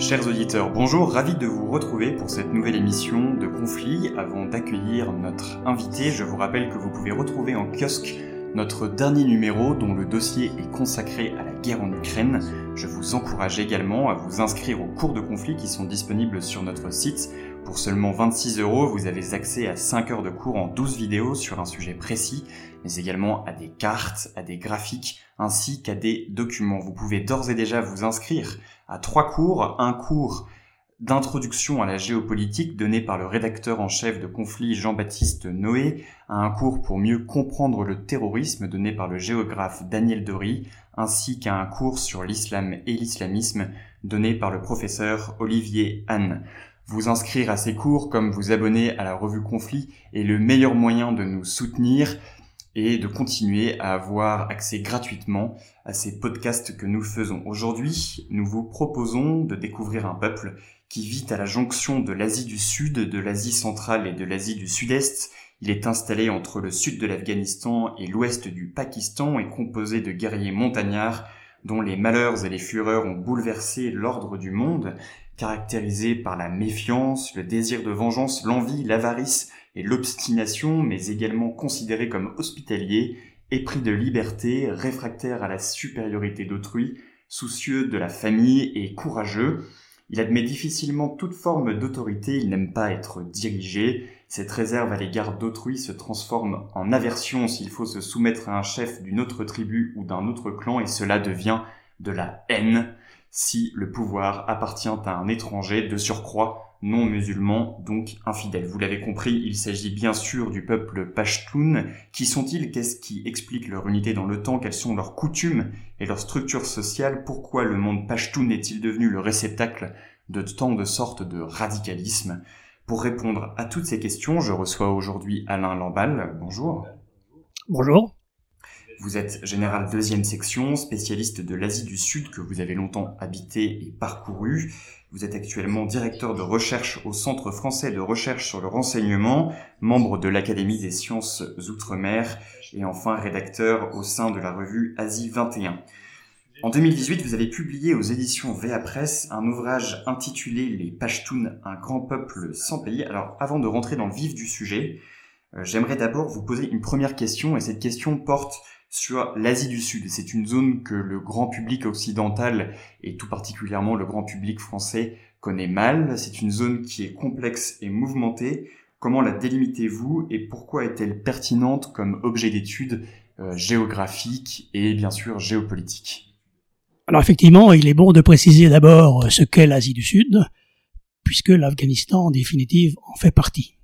Chers auditeurs, bonjour, ravi de vous retrouver pour cette nouvelle émission de Conflit. Avant d'accueillir notre invité, je vous rappelle que vous pouvez retrouver en kiosque notre dernier numéro dont le dossier est consacré à la guerre en Ukraine. Je vous encourage également à vous inscrire aux cours de Conflit qui sont disponibles sur notre site. Pour seulement 26 €, vous avez accès à 5 heures de cours en 12 vidéos sur un sujet précis, mais également à des cartes, à des graphiques, ainsi qu'à des documents. Vous pouvez d'ores et déjà vous inscrire à 3 cours, un cours d'introduction à la géopolitique donné par le rédacteur en chef de Conflit Jean-Baptiste Noé, un cours pour mieux comprendre le terrorisme donné par le géographe Daniel Dory, ainsi qu'à un cours sur l'islam et l'islamisme donné par le professeur Olivier Anne. Vous inscrire à ces cours comme vous abonner à la revue Conflit est le meilleur moyen de nous soutenir et de continuer à avoir accès gratuitement à ces podcasts que nous faisons. Aujourd'hui, nous vous proposons de découvrir un peuple qui vit à la jonction de l'Asie du Sud, de l'Asie centrale et de l'Asie du Sud-Est. Il est installé entre le sud de l'Afghanistan et l'ouest du Pakistan et composé de guerriers montagnards dont les malheurs et les fureurs ont bouleversé l'ordre du monde, caractérisé par la méfiance, le désir de vengeance, l'envie, l'avarice et l'obstination, mais également considéré comme hospitalier, épris de liberté, réfractaire à la supériorité d'autrui, soucieux de la famille et courageux. Il admet difficilement toute forme d'autorité, il n'aime pas être dirigé. Cette réserve à l'égard d'autrui se transforme en aversion s'il faut se soumettre à un chef d'une autre tribu ou d'un autre clan, et cela devient de la haine si le pouvoir appartient à un étranger, de surcroît non musulman, donc infidèle. Vous l'avez compris, il s'agit bien sûr du peuple Pashtun. Qui sont-ils? Qu'est-ce qui explique leur unité dans le temps? Quelles sont leurs coutumes et leur structure sociale? Pourquoi le monde Pashtun est-il devenu le réceptacle de tant de sortes de radicalisme? Pour répondre à toutes ces questions, je reçois aujourd'hui Alain Lamballe. Bonjour. Bonjour. Vous êtes général 2e section, spécialiste de l'Asie du Sud que vous avez longtemps habité et parcouru. Vous êtes actuellement directeur de recherche au Centre français de recherche sur le renseignement, membre de l'Académie des sciences outre-mer et enfin rédacteur au sein de la revue Asie 21. En 2018, vous avez publié aux éditions VA Press un ouvrage intitulé « Les Pashtuns, un grand peuple sans pays ». Alors, avant de rentrer dans le vif du sujet, j'aimerais d'abord vous poser une première question, et cette question porte sur l'Asie du Sud. C'est une zone que le grand public occidental, et tout particulièrement le grand public français, connaît mal. C'est une zone qui est complexe et mouvementée. Comment la délimitez-vous et pourquoi est-elle pertinente comme objet d'étude géographique et bien sûr géopolitique ? Alors effectivement, il est bon de préciser d'abord ce qu'est l'Asie du Sud, puisque l'Afghanistan, en définitive, en fait partie.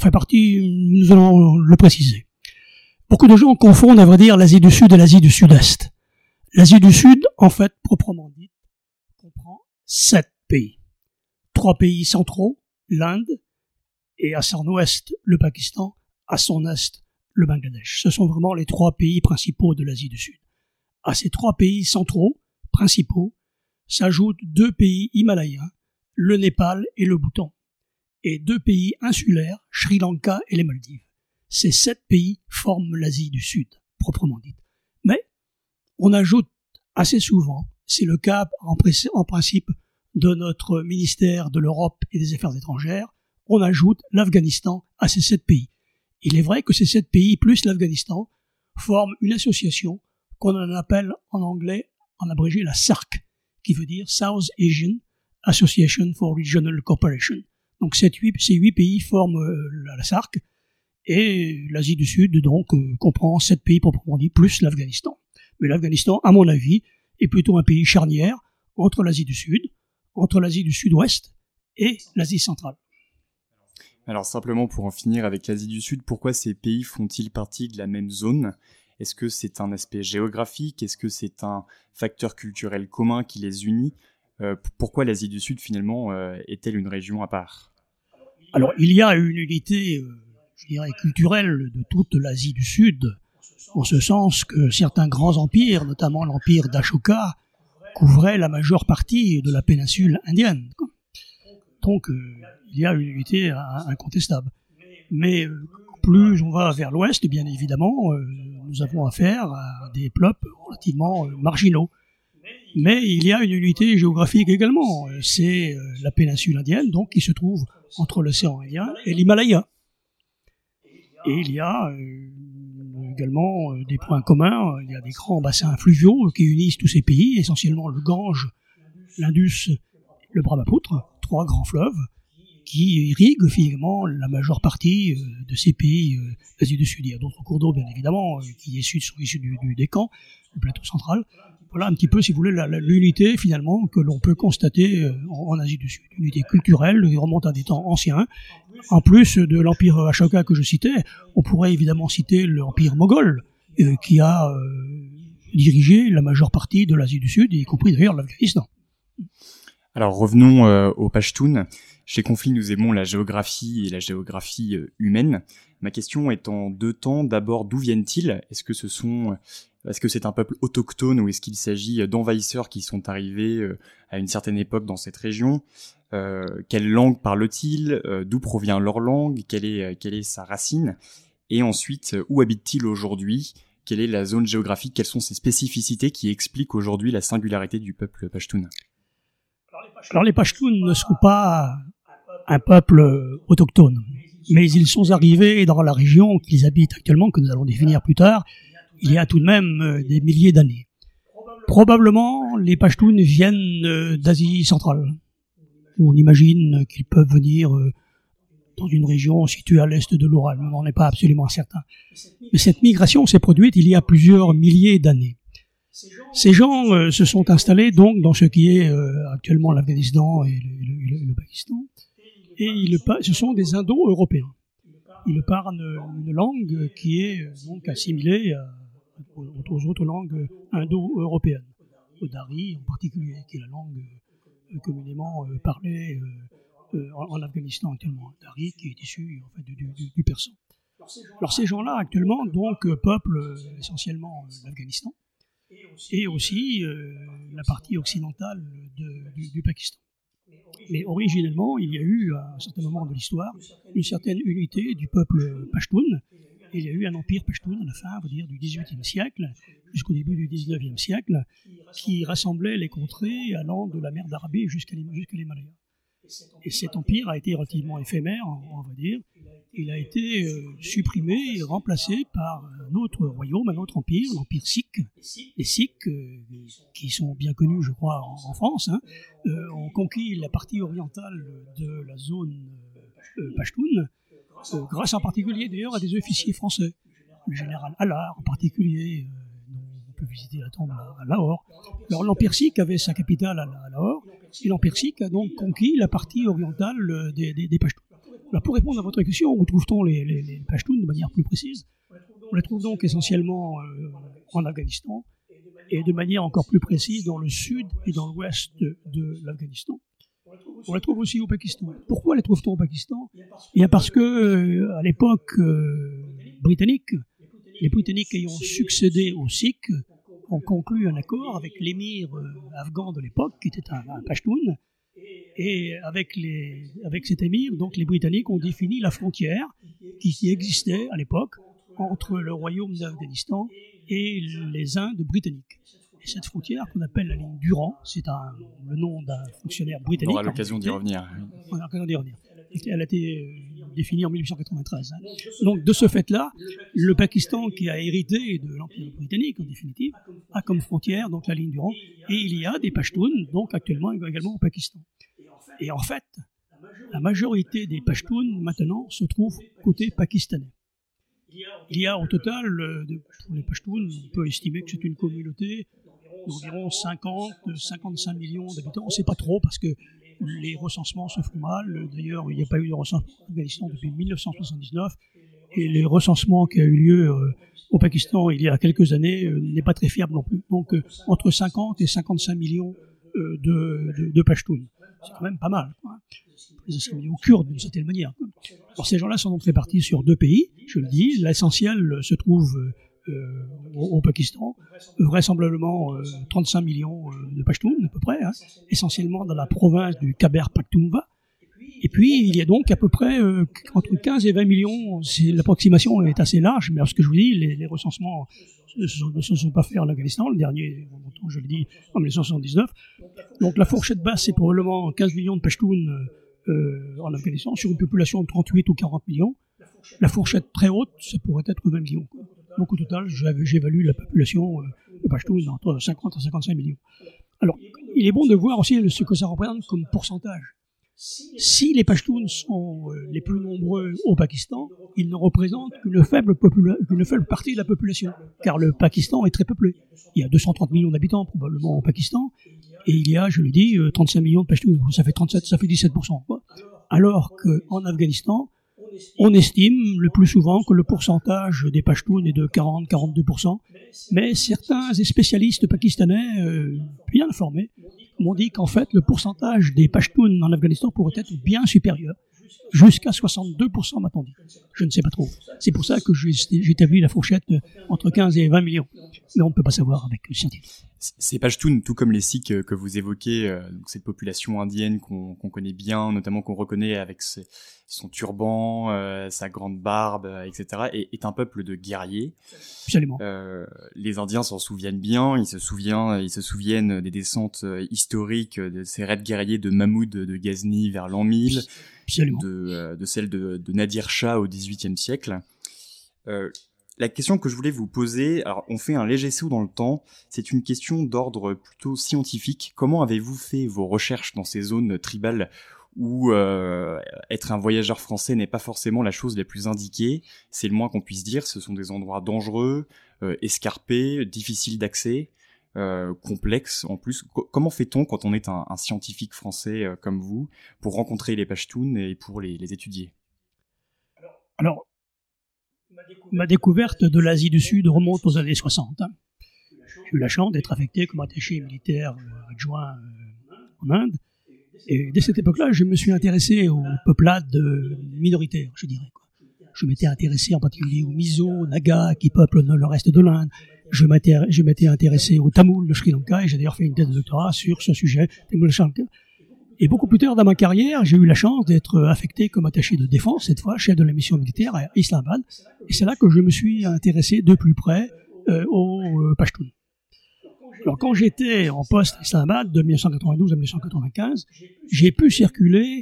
Nous allons le préciser. Beaucoup de gens confondent, à vrai dire, l'Asie du Sud et l'Asie du Sud-Est. L'Asie du Sud, en fait, proprement dit, comprend 7 pays. 3 pays centraux, l'Inde, et à son ouest, le Pakistan, à son est, le Bangladesh. Ce sont vraiment les 3 pays principaux de l'Asie du Sud. À ces 3 pays centraux, principaux, s'ajoutent 2 pays himalayens, le Népal et le Bhoutan, et 2 pays insulaires, Sri Lanka et les Maldives. Ces 7 pays forment l'Asie du Sud, proprement dite. Mais on ajoute assez souvent, c'est le cas en principe de notre ministère de l'Europe et des Affaires étrangères, on ajoute l'Afghanistan à ces 7 pays. Il est vrai que ces 7 pays plus l'Afghanistan forment une association qu'on en appelle en anglais, en abrégé, la SAARC, qui veut dire South Asian Association for Regional Cooperation. Donc ces 8 pays forment la SAARC, et l'Asie du Sud, donc, comprend 7 pays proprement dit, plus l'Afghanistan. Mais l'Afghanistan, à mon avis, est plutôt un pays charnière entre l'Asie du Sud, entre l'Asie du Sud-Ouest et l'Asie centrale. Alors simplement pour en finir avec l'Asie du Sud, pourquoi ces pays font-ils partie de la même zone ? Est-ce que c'est un aspect géographique ? Est-ce que c'est un facteur culturel commun qui les unit ? Pourquoi l'Asie du Sud, finalement, est-elle une région à part ? Alors, il y a une unité, je dirais, culturelle de toute l'Asie du Sud, en ce sens que certains grands empires, notamment l'empire d'Ashoka, couvraient la majeure partie de la péninsule indienne. Donc, il y a une unité incontestable. Mais plus on va vers l'ouest, bien évidemment, nous avons affaire à des peuples relativement marginaux. Mais il y a une unité géographique également. C'est la péninsule indienne, donc, qui se trouve entre l'océan Indien et l'Himalaya. Et il y a également des points communs. Il y a des grands bassins fluviaux qui unissent tous ces pays, essentiellement le Gange, l'Indus, le Brahmaputra, 3 grands fleuves qui irriguent finalement la majeure partie de ces pays d'Asie du Sud. Il y a d'autres cours d'eau, bien évidemment, qui sont issus du Décan, du plateau central. Voilà un petit peu, si vous voulez, l'unité finalement que l'on peut constater en Asie du Sud. Une unité culturelle qui remonte à des temps anciens. En plus de l'empire Ashoka que je citais, on pourrait évidemment citer l'empire moghol, qui a dirigé la majeure partie de l'Asie du Sud, y compris d'ailleurs l'Afghanistan. Alors revenons aux Pashtuns. Chez Conflit, nous aimons la géographie et la géographie humaine. Ma question est en 2 temps. D'abord, d'où viennent-ils ? Est-ce que c'est un peuple autochtone ou est-ce qu'il s'agit d'envahisseurs qui sont arrivés à une certaine époque dans cette région ? Quelle langue parlent-ils ? D'où provient leur langue ? Quelle est sa racine ? Et ensuite, où habitent-ils aujourd'hui ? Quelle est la zone géographique ? Quelles sont ces spécificités qui expliquent aujourd'hui la singularité du peuple pashtun ? Alors les Pashtuns ne sont pas un peuple autochtone, mais ils sont arrivés dans la région qu'ils habitent actuellement, que nous allons définir plus tard, il y a tout de même des milliers d'années. Probablement, les Pashtuns viennent d'Asie centrale. On imagine qu'ils peuvent venir dans une région située à l'est de l'Oural, mais on n'est pas absolument certain. Mais cette migration s'est produite il y a plusieurs milliers d'années. Ces gens se sont installés donc dans ce qui est actuellement l'Afghanistan et le Pakistan, et ce sont des Indo-Européens. Ils parlent une langue qui est donc assimilée aux autres langues indo-européennes, au dari en particulier, qui est la langue communément parlée en Afghanistan actuellement, dari qui est issu en fait, du persan. Alors ces gens-là actuellement donc peuplent essentiellement l'Afghanistan et aussi la partie occidentale du Pakistan. Mais originellement, il y a eu, à un certain moment de l'histoire, une certaine unité du peuple pashtun. Il y a eu un empire pashtun à la fin, on va dire, du XVIIIe siècle, jusqu'au début du XIXe siècle, qui rassemblait les contrées allant de la mer d'Arabie jusqu'à l'Himalaya. Et cet empire a été relativement éphémère, on va dire. Il a été supprimé et remplacé par un autre royaume, un autre empire, l'empire sikh. Les Sikhs, qui sont bien connus, je crois, en France, ont conquis la partie orientale de la zone pashtun, grâce en particulier d'ailleurs à des officiers français. Le général Allard en particulier, dont on peut visiter la tombe à Lahore. Alors l'empire sikh avait sa capitale à Lahore, et l'empire sikh a donc conquis la partie orientale des Pashtuns. Alors pour répondre à votre question, où trouve-t-on les Pashtuns de manière plus précise ? On les trouve donc essentiellement en Afghanistan, et de manière encore plus précise dans le sud et dans l'ouest de l'Afghanistan. On les trouve aussi au Pakistan. Pourquoi les trouve-t-on au Pakistan ? Eh bien parce que à l'époque britannique, les Britanniques ayant succédé aux Sikhs ont conclu un accord avec l'émir afghan de l'époque, qui était un Pashtun, et avec cet émir, donc les Britanniques ont défini la frontière qui existait à l'époque entre le royaume d'Afghanistan et les Indes britanniques. Et cette frontière qu'on appelle la ligne Durand, c'est le nom d'un fonctionnaire britannique. On aura l'occasion d'y revenir. On aura l'occasion d'y revenir. Elle a été définie en 1893. Donc de ce fait-là, le Pakistan, qui a hérité de l'Empire britannique en définitive, a comme frontière donc la ligne Durand, et il y a des Pashtuns donc actuellement également au Pakistan. Et en fait, la majorité des Pashtuns maintenant se trouve côté pakistanais. Il y a au total, pour les Pashtuns, on peut estimer que c'est une communauté d'environ 50-55 millions d'habitants. On ne sait pas trop parce que les recensements se font mal. D'ailleurs, il n'y a pas eu de recensement en Afghanistan depuis 1979. Et les recensements qui ont eu lieu au Pakistan il y a quelques années n'est pas très fiable non plus. Donc, entre 50 et 55 millions de Pashtuns. C'est quand même pas mal. Les assimilés aux Kurdes, d'une certaine manière. Alors, ces gens-là sont donc répartis sur 2 pays, je le dis. L'essentiel se trouve au Pakistan, vraisemblablement 35 millions de Pashtuns à peu près, essentiellement dans la province du Khyber Pakhtunkhwa. Et puis, il y a donc à peu près entre 15 et 20 millions, l'approximation est assez large, mais ce que je vous dis, les recensements ne se sont pas faits en Afghanistan, le dernier, je l'ai dit, en 1979. Donc la fourchette basse, c'est probablement 15 millions de Pashtuns en Afghanistan, sur une population de 38 ou 40 millions. La fourchette très haute, ça pourrait être 20 millions. Quoi. Donc au total, j'évalue la population de Pashtuns entre 50 et 55 millions. Alors, il est bon de voir aussi ce que ça représente comme pourcentage. Si les Pashtuns sont les plus nombreux au Pakistan, ils ne représentent qu'une faible partie de la population, car le Pakistan est très peuplé. Il y a 230 millions d'habitants probablement au Pakistan, et il y a, je le dis, 35 millions de Pashtuns. Ça fait 17%. Quoi. Alors qu'en Afghanistan, on estime le plus souvent que le pourcentage des Pashtuns est de 40-42%, mais certains spécialistes pakistanais bien informés m'ont dit qu'en fait le pourcentage des Pashtuns en Afghanistan pourrait être bien supérieur, jusqu'à 62% m'a-t-on dit. Je ne sais pas trop. C'est pour ça que j'établis la fourchette entre 15 et 20 millions, mais on ne peut pas savoir avec le scientifique. Ces Pashtuns, tout comme les Sikhs que vous évoquez, cette population indienne qu'on connaît bien, notamment qu'on reconnaît avec son turban, sa grande barbe, etc., est un peuple de guerriers. Absolument. Les Indiens s'en souviennent bien, ils se souviennent des descentes historiques de ces raids guerriers de Mahmoud de Ghazni vers l'an 1000, de celle de Nadir Shah au XVIIIe siècle. La question que je voulais vous poser, alors on fait un léger saut dans le temps, c'est une question d'ordre plutôt scientifique. Comment avez-vous fait vos recherches dans ces zones tribales où être un voyageur français n'est pas forcément la chose la plus indiquée? C'est le moins qu'on puisse dire, ce sont des endroits dangereux, escarpés, difficiles d'accès, complexes en plus. Comment fait-on quand on est un scientifique français comme vous pour rencontrer les Pashtuns et pour les étudier? Alors, ma découverte de l'Asie du Sud remonte aux années 60. J'ai eu la chance d'être affecté comme attaché militaire adjoint en Inde. Et dès cette époque-là, je me suis intéressé aux peuplades minoritaires, je dirais. Je m'étais intéressé en particulier aux Mizo, Naga, qui peuplent le reste de l'Inde. Je m'étais intéressé aux Tamouls de Sri Lanka, et j'ai d'ailleurs fait une thèse de doctorat sur ce sujet, Tamouls de Sri Lanka. Et beaucoup plus tard dans ma carrière, j'ai eu la chance d'être affecté comme attaché de défense, cette fois chef de la mission militaire à Islamabad. Et c'est là que je me suis intéressé de plus près aux Pashtuns. Alors quand j'étais en poste à Islamabad de 1992 à 1995, j'ai pu circuler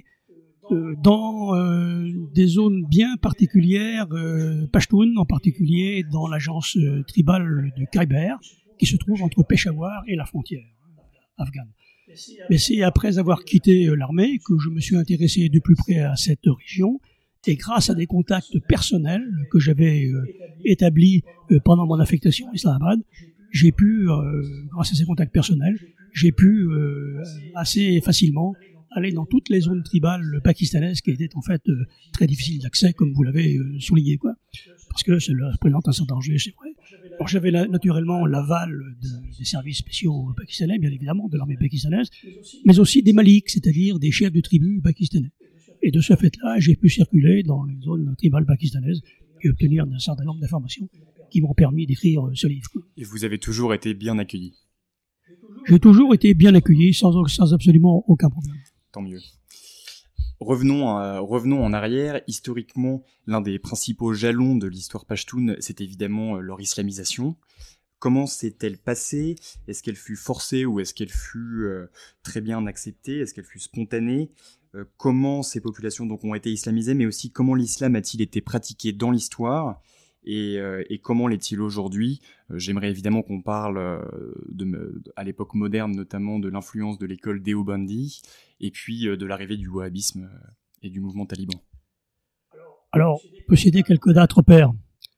dans des zones bien particulières, Pashtuns en particulier dans l'agence tribale de Khyber, qui se trouve entre Peshawar et la frontière afghane. Mais c'est après avoir quitté l'armée que je me suis intéressé de plus près à cette région, et grâce à des contacts personnels que j'avais établis pendant mon affectation à Islamabad, j'ai pu, grâce à ces contacts personnels, j'ai pu assez facilement aller dans toutes les zones tribales pakistanaises qui étaient en fait très difficiles d'accès, comme vous l'avez souligné, quoi. Parce que cela présente un certain danger, c'est vrai. Alors j'avais naturellement l'aval des services spéciaux pakistanais, bien évidemment, de l'armée pakistanaise, mais aussi des maliks, c'est-à-dire des chefs de tribus pakistanais. Et de ce fait-là, j'ai pu circuler dans les zones tribales pakistanaises et obtenir un certain nombre d'informations qui m'ont permis d'écrire ce livre. Et vous avez toujours été bien accueilli? J'ai toujours été bien accueilli, sans absolument aucun problème. Tant mieux. Revenons en arrière. Historiquement, l'un des principaux jalons de l'histoire pashtoune, c'est évidemment leur islamisation. Comment s'est-elle passée? Est-ce qu'elle fut forcée ou est-ce qu'elle fut très bien acceptée? Est-ce qu'elle fut spontanée? Comment ces populations donc ont été islamisées, mais aussi comment l'islam a-t-il été pratiqué dans l'histoire? Et comment l'est-il aujourd'hui? J'aimerais évidemment qu'on parle à l'époque moderne, notamment de l'influence de l'école Deobandi, et puis de l'arrivée du wahhabisme et du mouvement taliban. Alors, on peut citer quelques dates repères.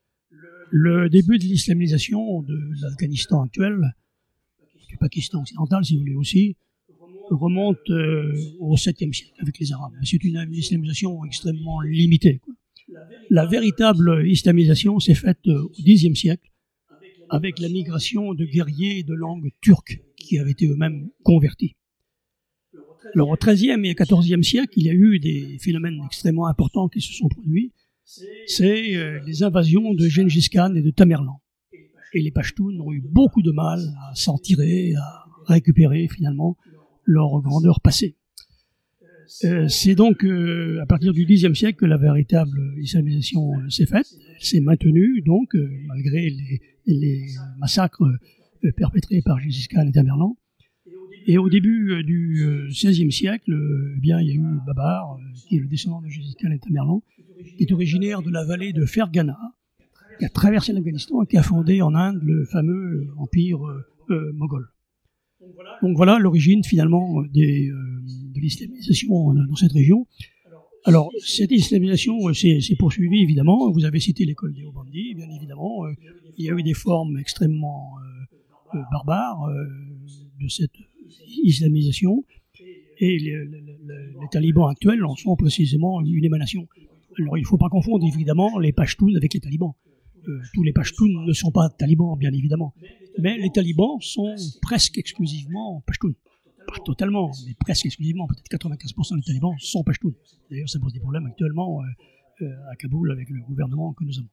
Le début de l'islamisation de l'Afghanistan actuel, du Pakistan occidental si vous voulez aussi, remonte au 7e siècle avec les Arabes. Mais c'est une islamisation extrêmement limitée, quoi. La véritable islamisation s'est faite au Xe siècle avec la migration de guerriers de langue turque qui avaient été eux-mêmes convertis. Alors au XIIIe et XIVe siècle, il y a eu des phénomènes extrêmement importants qui se sont produits. C'est les invasions de Gengis Khan et de Tamerlan. Et les Pashtuns ont eu beaucoup de mal à s'en tirer, à récupérer finalement leur grandeur passée. C'est donc à partir du Xe siècle que la véritable islamisation s'est faite, s'est maintenue donc malgré les massacres perpétrés par Gengis Khan et Tamerlan. Et au début du XVIe siècle, eh bien, il y a eu Babar, qui est le descendant de Gengis Khan et Tamerlan, qui est originaire de la vallée de Fergana, qui a traversé l'Afghanistan et qui a fondé en Inde le fameux empire moghol. Donc voilà l'origine finalement de l'islamisation dans cette région. Alors cette islamisation s'est poursuivie évidemment. Vous avez cité l'école des Deobandi, bien évidemment. Il y a eu des formes extrêmement barbares de cette islamisation et les talibans actuels en sont précisément une émanation. Alors il ne faut pas confondre évidemment les Pashtuns avec les talibans. Tous les Pashtuns ne sont pas talibans, bien évidemment. Mais les talibans sont presque exclusivement Pashtuns. Pas totalement, mais presque exclusivement. Peut-être 95% des talibans sont Pashtuns. D'ailleurs, ça pose des problèmes actuellement à Kaboul avec le gouvernement que nous avons.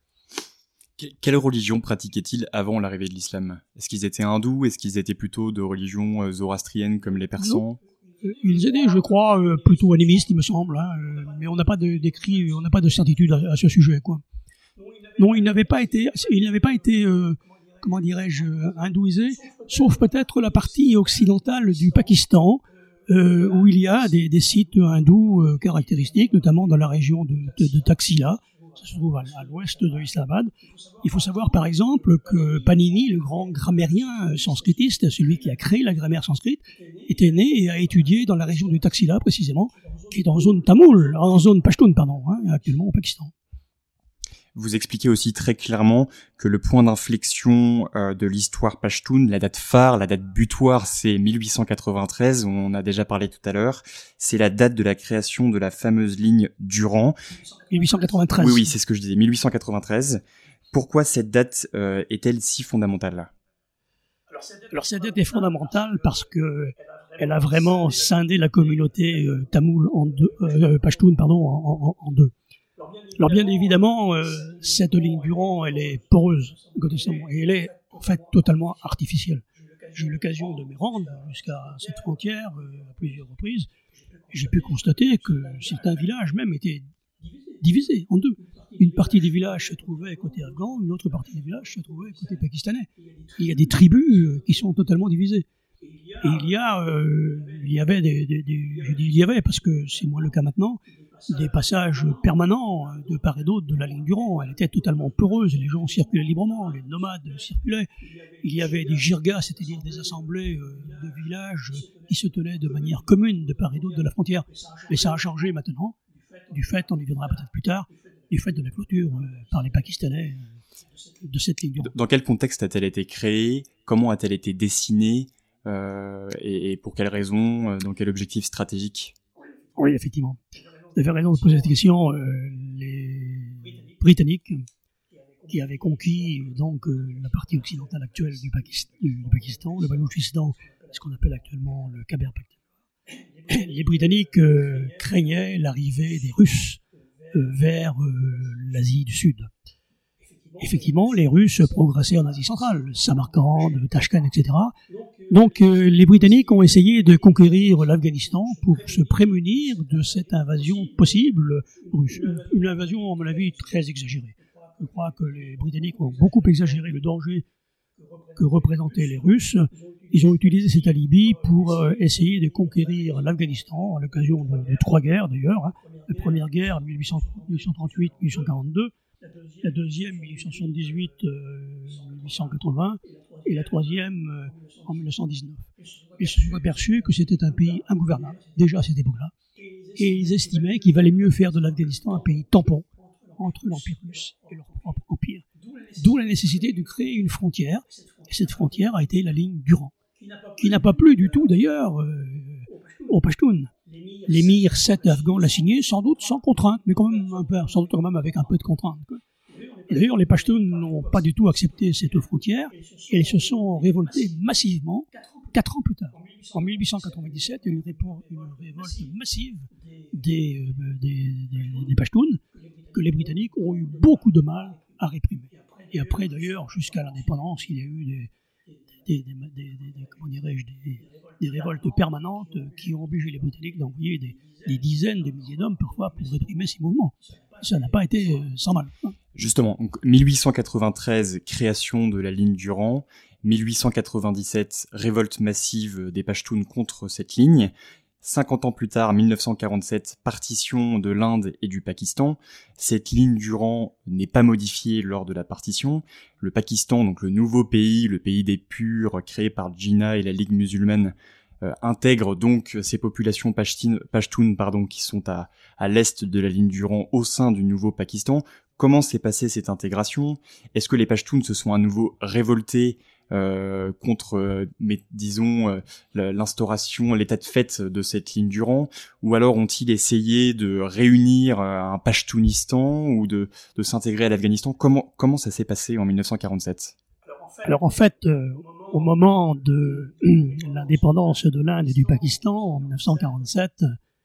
Quelle religion pratiquaient-ils avant l'arrivée de l'islam ? Est-ce qu'ils étaient hindous ? Est-ce qu'ils étaient plutôt de religion zoroastrienne comme les Persans ? Ils étaient, je crois, plutôt animistes, il me semble. Mais on n'a pas d'écrit, on n'a pas de certitude à ce sujet, quoi. Non, il n'avait pas été comment dirais-je, hindouisé, sauf peut-être la partie occidentale du Pakistan, où il y a des sites hindous caractéristiques, notamment dans la région de Taxila. Ça se trouve à l'ouest de Islamabad. Il faut savoir, par exemple, que Panini, le grand grammairien sanskritiste, celui qui a créé la grammaire sanskrite, était né et a étudié dans la région du Taxila, précisément, qui est en zone tamoul, en zone pashtun, actuellement au Pakistan. Vous expliquez aussi très clairement que le point d'inflexion de l'histoire pashtoune, la date phare, la date butoir, c'est 1893, on en a déjà parlé tout à l'heure. C'est la date de la création de la fameuse ligne Durand. 1893. Oui, c'est ce que je disais, 1893. Pourquoi cette date est-elle si fondamentale ? Alors cette date est fondamentale parce que elle a vraiment scindé la communauté tamoul pashtoun en deux. Alors bien évidemment, cette ligne Durand, elle est poreuse, et elle est en fait totalement artificielle. J'ai eu l'occasion de me rendre jusqu'à cette frontière à plusieurs reprises, et j'ai pu constater que certains villages même étaient divisés en deux. Une partie des villages se trouvait côté afghan, une autre partie des villages se trouvait côté pakistanais. Il y a des tribus qui sont totalement divisées. Et il y avait je dis il y avait parce que c'est moins le cas maintenant, des passages permanents de part et d'autre de la ligne Durand. Elle était totalement peureuse, les gens circulaient librement, les nomades circulaient. Il y avait des jirgas, c'est-à-dire des assemblées de villages qui se tenaient de manière commune de part et d'autre de la frontière. Mais ça a changé maintenant, du fait, on y viendra peut-être plus tard, du fait de la clôture par les Pakistanais de cette ligne Durand. Dans quel contexte a-t-elle été créée ? Comment a-t-elle été dessinée ? Et pour quelles raisons ? Dans quel objectif stratégique ? Oui, effectivement. Vous avez raison de poser cette question. Les Britanniques, qui avaient conquis donc la partie occidentale actuelle du Pakistan, le Baloutchistan, ce qu'on appelle actuellement le Khyber Pakhtunkhwa. Les Britanniques craignaient l'arrivée des Russes vers l'Asie du Sud. Effectivement, les Russes progressaient en Asie centrale, Samarkand, Tashkent, etc. Donc les Britanniques ont essayé de conquérir l'Afghanistan pour se prémunir de cette invasion possible russe. Une invasion, à mon avis, très exagérée. Je crois que les Britanniques ont beaucoup exagéré le danger que représentaient les Russes. Ils ont utilisé cet alibi pour essayer de conquérir l'Afghanistan à l'occasion de trois guerres d'ailleurs. La première guerre, 1838-1842, la deuxième, 1878-1880, et la troisième, en 1919. Ils se sont aperçus que c'était un pays ingouvernable, déjà à cette époque-là, et ils estimaient qu'il valait mieux faire de l'Afghanistan un pays tampon entre l'Empire russe et leur propre empire. D'où la nécessité de créer une frontière, et cette frontière a été la ligne Durand, qui n'a pas plu du tout d'ailleurs aux Pashtuns. L'émir 7 afghan l'a signé, sans doute sans contrainte, mais quand même sans doute quand même avec un peu de contrainte. Et d'ailleurs, les Pashtuns n'ont pas du tout accepté cette frontière, et ils se sont révoltés massivement 4 ans plus tard. En 1897, il y a eu une révolte massive des Pashtuns, que les Britanniques ont eu beaucoup de mal à réprimer. Et après, d'ailleurs, jusqu'à l'indépendance, il y a eu des révoltes permanentes qui ont obligé les Britanniques d'envoyer des dizaines de milliers d'hommes parfois pour réprimer ces mouvements. Ça n'a pas été sans mal. Justement, donc 1893, création de la ligne du Rang, 1897, révolte massive des Pashtuns contre cette ligne. 50 ans plus tard, 1947, partition de l'Inde et du Pakistan. Cette ligne du Rang n'est pas modifiée lors de la partition. Le Pakistan, donc le nouveau pays, le pays des Purs, créé par Jinnah et la Ligue musulmane, intègre donc ces populations pashtunes, qui sont à l'est de la ligne du Rang au sein du nouveau Pakistan. Comment s'est passée cette intégration ? Est-ce que les Pashtuns se sont à nouveau révoltés contre, l'instauration, l'état de fait de cette ligne du Rang, ou alors ont-ils essayé de réunir un Pashtounistan ou de s'intégrer à l'Afghanistan ? Comment ça s'est passé en 1947 ? Alors en fait, au moment de l'indépendance de l'Inde et du Pakistan, en 1947,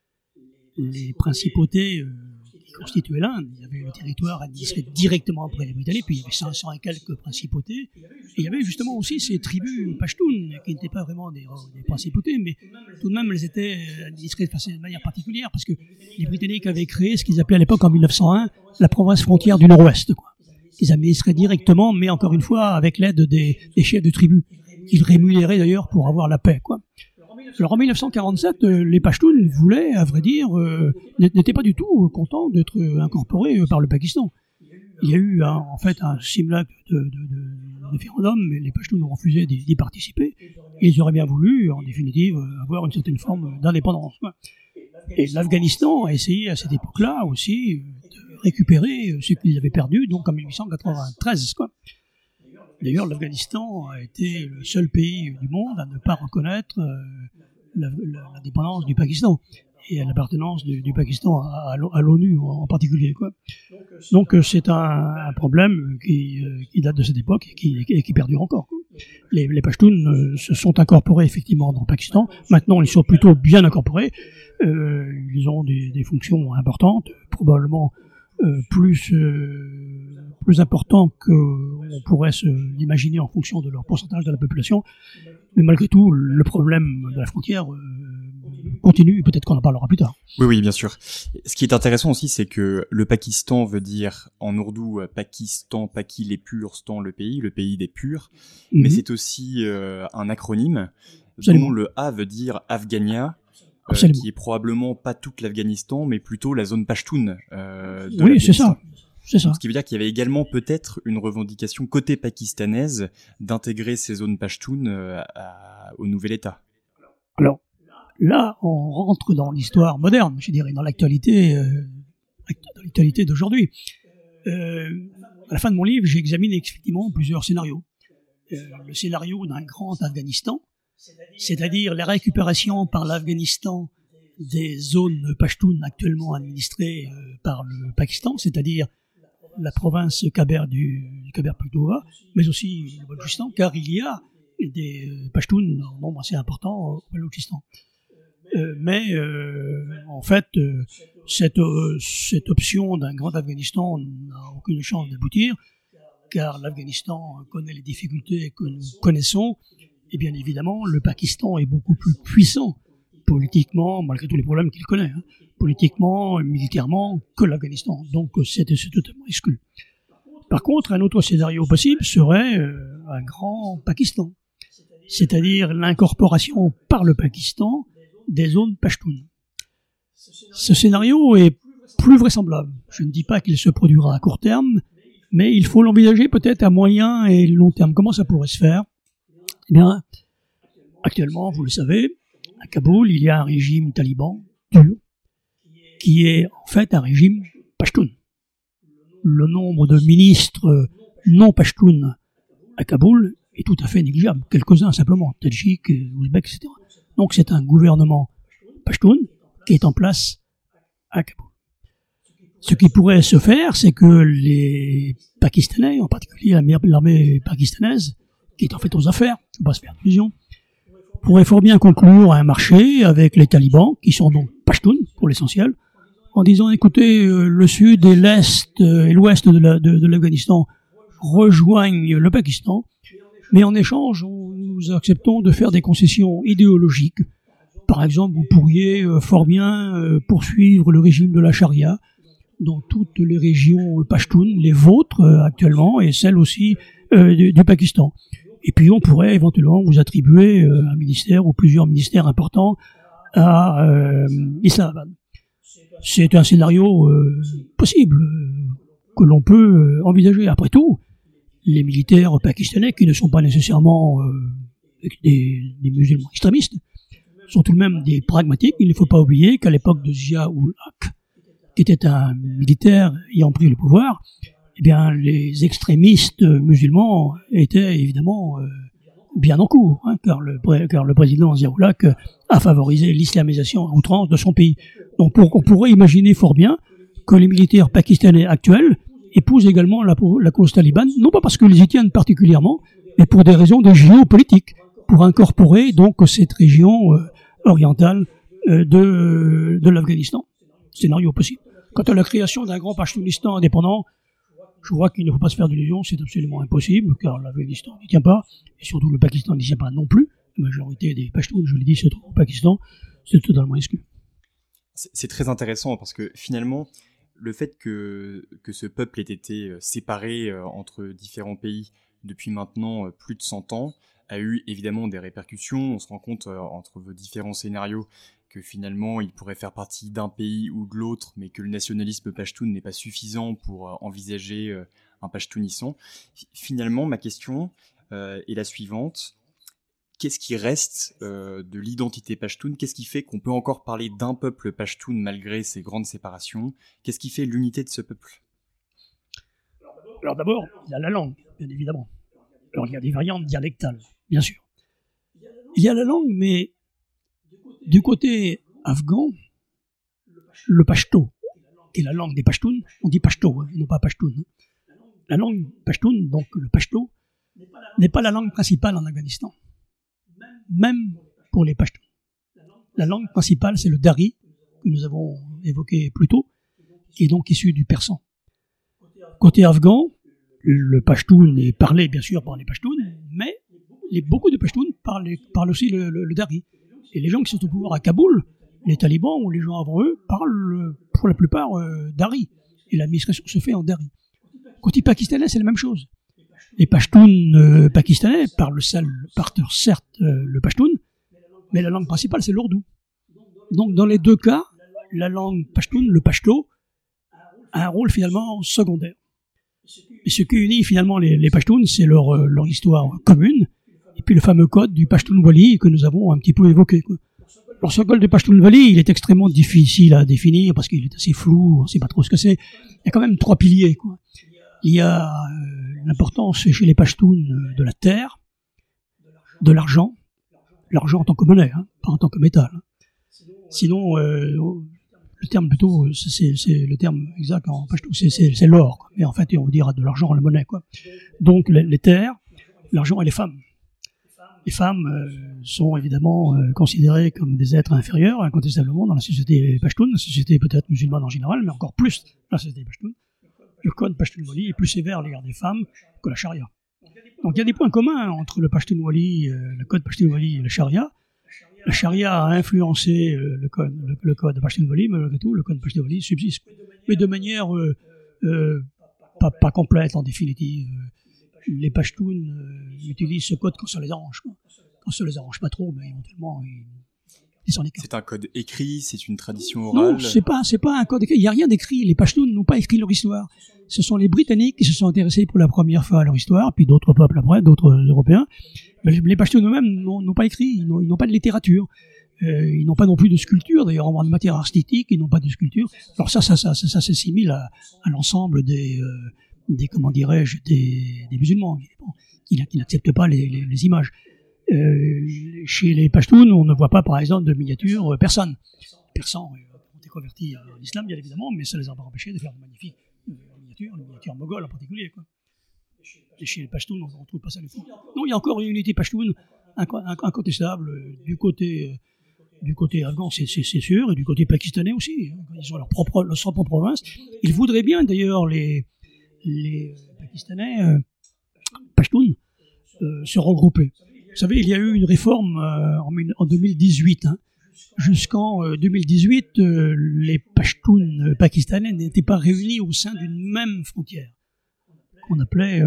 les principautés qui constituaient l'Inde, il y avait le territoire administré directement après les Britanniques, puis il y avait 500 et quelques principautés, et il y avait justement aussi ces tribus Pashtuns, qui n'étaient pas vraiment des principautés, mais tout de même elles étaient administrées de manière particulière, parce que les Britanniques avaient créé ce qu'ils appelaient à l'époque, en 1901, la province frontière du Nord-Ouest, quoi. Ils administraient directement, mais encore une fois avec l'aide des chefs de tribus, qu'ils rémunéraient d'ailleurs pour avoir la paix, quoi. Alors en 1947, les Pashtuns voulaient, à vrai dire, n'étaient pas du tout contents d'être incorporés par le Pakistan. Il y a eu en fait un simulacre de référendum, mais les Pashtuns ont refusé d'y participer. Et ils auraient bien voulu, en définitive, avoir une certaine forme d'indépendance, quoi. Et l'Afghanistan a essayé à cette époque-là aussi de récupérer ce qu'ils avaient perdu, donc en 1893, quoi. D'ailleurs, l'Afghanistan a été le seul pays du monde à ne pas reconnaître l'indépendance du Pakistan et l'appartenance du Pakistan à l'ONU en particulier, quoi. Donc c'est un problème qui date de cette époque et qui perdure encore, quoi. Les Pashtuns se sont incorporés effectivement dans le Pakistan. Maintenant, ils sont plutôt bien incorporés. Ils ont des fonctions importantes, probablement plus important qu'on pourrait se l'imaginer en fonction de leur pourcentage de la population. Mais malgré tout, le problème de la frontière continue, et peut-être qu'on en parlera plus tard. Oui, bien sûr. Ce qui est intéressant aussi, c'est que le Pakistan veut dire, en ourdou, Pakistan, Paki, les Purs, Stan, le pays des Purs. Mais c'est aussi un acronyme dont le A veut dire Afghania, qui est probablement pas toute l'Afghanistan, mais plutôt la zone Pashtun. Oui, c'est ça. C'est ça. Ce qui veut dire qu'il y avait également peut-être une revendication côté pakistanaise d'intégrer ces zones Pashtun au nouvel État. Alors, là, on rentre dans l'histoire moderne, je dirais, dans l'actualité d'aujourd'hui. À la fin de mon livre, j'examine effectivement plusieurs scénarios. Le scénario d'un grand Afghanistan, c'est-à-dire la récupération par l'Afghanistan des zones Pashtun actuellement administrées par le Pakistan, c'est-à-dire la province Khyber du Khyber Pakhtunkhwa, mais aussi le Baloutchistan, car il y a des Pashtuns en nombre assez important au Baloutchistan. Mais en fait, cette option d'un grand Afghanistan n'a aucune chance d'aboutir, car l'Afghanistan connaît les difficultés que nous connaissons, et bien évidemment, le Pakistan est beaucoup plus puissant politiquement, malgré tous les problèmes qu'il connaît, politiquement et militairement, que l'Afghanistan. Donc c'est totalement exclu. Par contre, un autre scénario possible serait un grand Pakistan, c'est-à-dire l'incorporation par le Pakistan des zones Pashtun. Ce scénario est plus vraisemblable. Je ne dis pas qu'il se produira à court terme, mais il faut l'envisager peut-être à moyen et long terme. Comment ça pourrait se faire ? Eh bien, actuellement, vous le savez, à Kaboul, il y a un régime taliban dur, qui est en fait un régime Pashtun. Le nombre de ministres non Pashtun à Kaboul est tout à fait négligeable. Quelques-uns simplement, Tadjiks, Ouzbeks, etc. Donc c'est un gouvernement Pashtun qui est en place à Kaboul. Ce qui pourrait se faire, c'est que les Pakistanais, en particulier l'armée pakistanaise, qui est en fait aux affaires, il ne faut pas se faire d'illusions, pourrait fort bien conclure un marché avec les talibans, qui sont donc Pashtuns pour l'essentiel, en disant écoutez, le sud et l'est et l'ouest de l'Afghanistan rejoignent le Pakistan, Mais en échange, nous acceptons de faire des concessions idéologiques. Par exemple, vous pourriez fort bien poursuivre le régime de la charia dans toutes les régions pashtunes, les vôtres actuellement, et celles aussi du Pakistan. Et puis on pourrait éventuellement vous attribuer un ministère ou plusieurs ministères importants à Islamabad. C'est un scénario possible que l'on peut envisager. Après tout, les militaires pakistanais, qui ne sont pas nécessairement des musulmans extrémistes, sont tout de même des pragmatiques. Il ne faut pas oublier qu'à l'époque de Zia-ul-Haq, qui était un militaire ayant pris le pouvoir, eh bien, les extrémistes musulmans étaient évidemment bien en cours, hein, car le président Zia-ul-Haq a favorisé l'islamisation à outrance de son pays. Donc, on pourrait imaginer fort bien que les militaires pakistanais actuels épousent également la cause talibane, non pas parce qu'ils y tiennent particulièrement, mais pour des raisons de géopolitique, pour incorporer donc cette région orientale de l'Afghanistan. Scénario possible. Quant à la création d'un grand Pashtunistan indépendant, je crois qu'il ne faut pas se faire d'illusions, c'est absolument impossible, car l'Afghanistan n'y tient pas, et surtout le Pakistan n'y tient pas non plus. La majorité des Pashtuns, je l'ai dit, se trouvent au Pakistan, c'est totalement exclu. C'est très intéressant, parce que finalement, le fait que ce peuple ait été séparé entre différents pays depuis maintenant plus de 100 ans, a eu évidemment des répercussions. On se rend compte entre vos différents scénarios que finalement il pourrait faire partie d'un pays ou de l'autre, mais que le nationalisme pashtun n'est pas suffisant pour envisager un pashtunistan. Finalement, ma question est la suivante. Qu'est-ce qui reste de l'identité pashtun? Qu'est-ce qui fait qu'on peut encore parler d'un peuple pashtun malgré ces grandes séparations? Qu'est-ce qui fait l'unité de ce peuple? Alors d'abord, il y a la langue, bien évidemment. Alors il y a des variantes dialectales, bien sûr. Il y a la langue, mais du côté afghan, le pashto, qui est la langue des Pashtuns, on dit pashto, hein, non pas pashtun. Hein. La langue pashtun, donc le pashto, n'est pas la langue principale en Afghanistan, même pour les Pashtuns. La langue principale, c'est le dari, que nous avons évoqué plus tôt, qui est donc issu du persan. Côté afghan, le pashtun est parlé bien sûr par les Pashtuns, mais beaucoup de Pashtuns parlent aussi le dari. Et les gens qui sont au pouvoir à Kaboul, les talibans ou les gens avant eux, parlent pour la plupart dari. Et l'administration se fait en dari. Côté pakistanais, c'est la même chose. Les Pashtuns pakistanais parlent certes le pashtun, mais la langue principale, c'est l'ourdou. Donc dans les deux cas, la langue pashtun, le pashto, a un rôle finalement secondaire. Et ce qui unit finalement les Pashtuns, c'est leur histoire commune, et puis le fameux code du Pashtun-Wali que nous avons un petit peu évoqué, quoi. Alors ce code du Pashtun-Wali, il est extrêmement difficile à définir parce qu'il est assez flou, on ne sait pas trop ce que c'est. Il y a quand même 3 piliers, quoi. Il y a l'importance chez les Pashtuns de la terre, de l'argent en tant que monnaie, hein, pas en tant que métal. Hein. Sinon, le terme plutôt, c'est le terme exact en Pashto, c'est l'or, quoi. Mais en fait, on veut dire de l'argent, la monnaie, quoi. Donc les terres, l'argent et les femmes. Les femmes sont évidemment considérées comme des êtres inférieurs, incontestablement, dans la société pashtoune, la société peut-être musulmane en général, mais encore plus la société pashtoune. Le code Pashtun-Wali est plus sévère à l'égard des femmes que la charia. Donc il y a des points communs entre le Pashtun-Wali, le code Pashtun-Wali et la charia. La charia a influencé le code Pashtun-Wali, mais malgré tout, le code Pashtun-Wali subsiste. Mais de manière pas complète, en définitive. Les Pashtuns utilisent ce code quand ça les arrange, quoi. Quand ça les arrange pas trop, mais éventuellement, ils s'en écartent. C'est un code écrit, c'est une tradition orale? Non, c'est pas un code écrit. Il n'y a rien d'écrit. Les Pashtuns n'ont pas écrit leur histoire. Ce sont les Britanniques qui se sont intéressés pour la première fois à leur histoire, puis d'autres peuples après, d'autres Européens. Mais les Pashtuns eux-mêmes n'ont pas écrit. Ils n'ont pas de littérature. Ils n'ont pas non plus de sculpture. D'ailleurs, en matière artistique, ils n'ont pas de sculpture. Alors ça s'assimile à l'ensemble des comment dirais-je, des musulmans, qui n'acceptent pas les images. Chez les Pashtuns, on ne voit pas, par exemple, de miniatures persanes. Les Persans ont été convertis à l'islam, bien évidemment, mais ça les a pas empêchés de faire de magnifiques miniatures, les miniatures mogholes en particulier, quoi. Et chez les Pashtuns, on ne trouve pas ça du tout. Non, il y a encore une unité Pashtun incontestable du côté afghan, c'est sûr, et du côté pakistanais aussi. Ils ont leur propre province. Ils voudraient bien, d'ailleurs, les Pakistanais Pashtuns se regrouper. Vous savez, il y a eu une réforme en 2018. Jusqu'en 2018, les Pashtuns pakistanais n'étaient pas réunis au sein d'une même frontière, qu'on appelait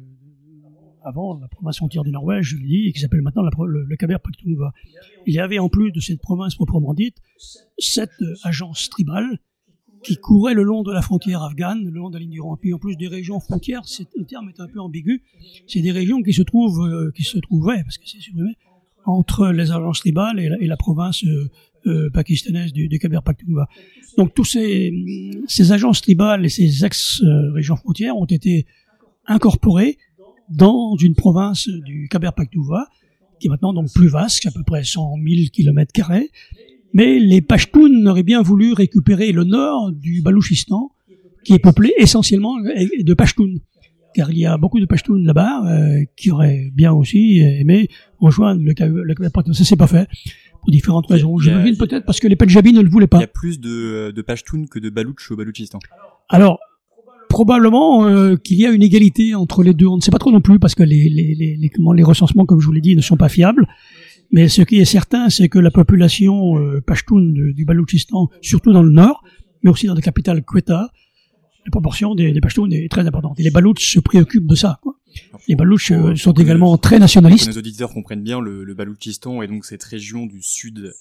avant la province frontière du Norvège, je l'ai dit, et qui s'appelle maintenant le Khyber Pakhtunkhwa. Il y avait en plus de cette province proprement dite 7 agences tribales qui couraient le long de la frontière afghane, le long de la ligne du Rang. Et puis en plus des régions frontières, le terme est un peu ambigu, c'est des régions qui se trouvaient, parce que c'est supprimé, entre les agences tribales et la province pakistanaise du Khyber Pakhtunkhwa. Donc tous ces agences tribales et ces ex-régions frontières ont été incorporées dans une province du Khyber Pakhtunkhwa, qui est maintenant donc plus vaste, à peu près 100 000 km². Mais les Pashtuns auraient bien voulu récupérer le nord du Baloutchistan, qui est peuplé essentiellement de Pashtuns. Car il y a beaucoup de Pashtuns là-bas qui auraient bien aussi aimé rejoindre le Khyber Pakhtunkhwa. Ça s'est pas fait, pour différentes raisons. J'imagine peut-être parce que les Pendjabis ne le voulaient pas. Il y a plus de Pashtuns que de Baloutches au Baloutchistan. Alors, probablement qu'il y a une égalité entre les deux. On ne sait pas trop non plus parce que les recensements, comme je vous l'ai dit, ne sont pas fiables. Mais ce qui est certain, c'est que la population Pashtun du Baloutchistan, surtout dans le nord, mais aussi dans la capitale Quetta, la proportion des Pashtuns est très importante. Et les Baloutches se préoccupent de ça, quoi. Les Baloutches sont également très nationalistes. Que nos auditeurs comprennent bien, le Baloutchistan est donc cette région du sud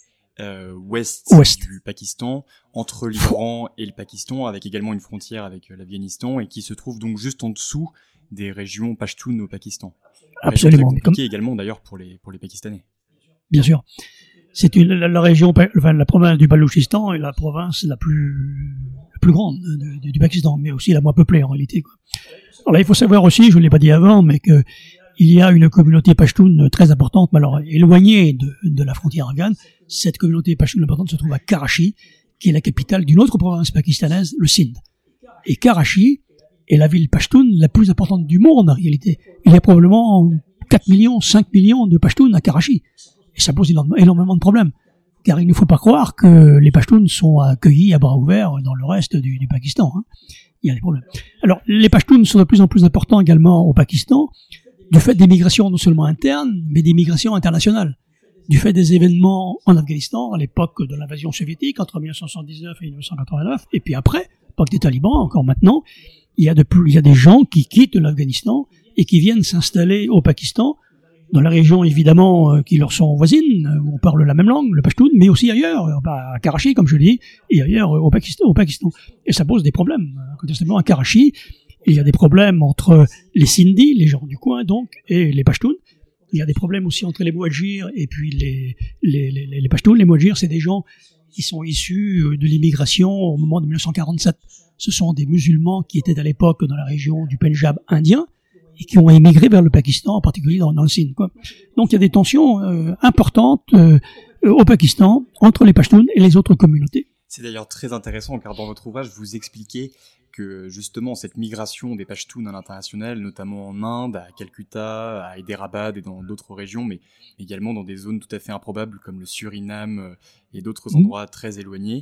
ouest du Pakistan, entre l'Iran et le Pakistan, avec également une frontière avec l'Afghanistan, et qui se trouve donc juste en dessous des régions Pashtun au Pakistan. Absolument. C'est compliqué également d'ailleurs pour les Pakistanais. Bien sûr. C'est la région, la province du Baloutchistan est la province la plus grande du Pakistan, mais aussi la moins peuplée en réalité, quoi. Alors là, il faut savoir aussi, je ne l'ai pas dit avant, mais que il y a une communauté Pashtun très importante, mais alors éloignée de la frontière afghane. Cette communauté Pashtun importante se trouve à Karachi, qui est la capitale d'une autre province pakistanaise, le Sindh. Et Karachi est la ville Pashtun la plus importante du monde en réalité. Il y a probablement 4 millions, 5 millions de Pashtuns à Karachi. Et ça pose énormément de problèmes. Car il ne faut pas croire que les Pashtuns sont accueillis à bras ouverts dans le reste du Pakistan, hein. Il y a des problèmes. Alors, les Pashtuns sont de plus en plus importants également au Pakistan, du fait des migrations non seulement internes, mais des migrations internationales. Du fait des événements en Afghanistan, à l'époque de l'invasion soviétique, entre 1979 et 1989, et puis après, l'époque des talibans, encore maintenant, il y a des gens qui quittent l'Afghanistan et qui viennent s'installer au Pakistan, dans la région évidemment qui leur sont voisines, où on parle la même langue, le Pashtun, mais aussi ailleurs, à Karachi comme je l'ai dit, et ailleurs au Pakistan. Et ça pose des problèmes. Contestablement à Karachi, il y a des problèmes entre les Sindhis, les gens du coin donc, et les Pashtuns. Il y a des problèmes aussi entre les Mouadjirs et puis les Pashtuns. Les Mouadjirs, c'est des gens qui sont issus de l'immigration au moment de 1947. Ce sont des musulmans qui étaient à l'époque dans la région du Pendjab indien, et qui ont émigré vers le Pakistan, en particulier dans le Sindh, quoi. Donc il y a des tensions importantes au Pakistan entre les Pashtuns et les autres communautés. C'est d'ailleurs très intéressant car dans votre ouvrage vous expliquez que justement cette migration des Pashtuns à l'international, notamment en Inde, à Calcutta, à Hyderabad et dans d'autres régions, mais également dans des zones tout à fait improbables comme le Suriname et d'autres endroits très éloignés,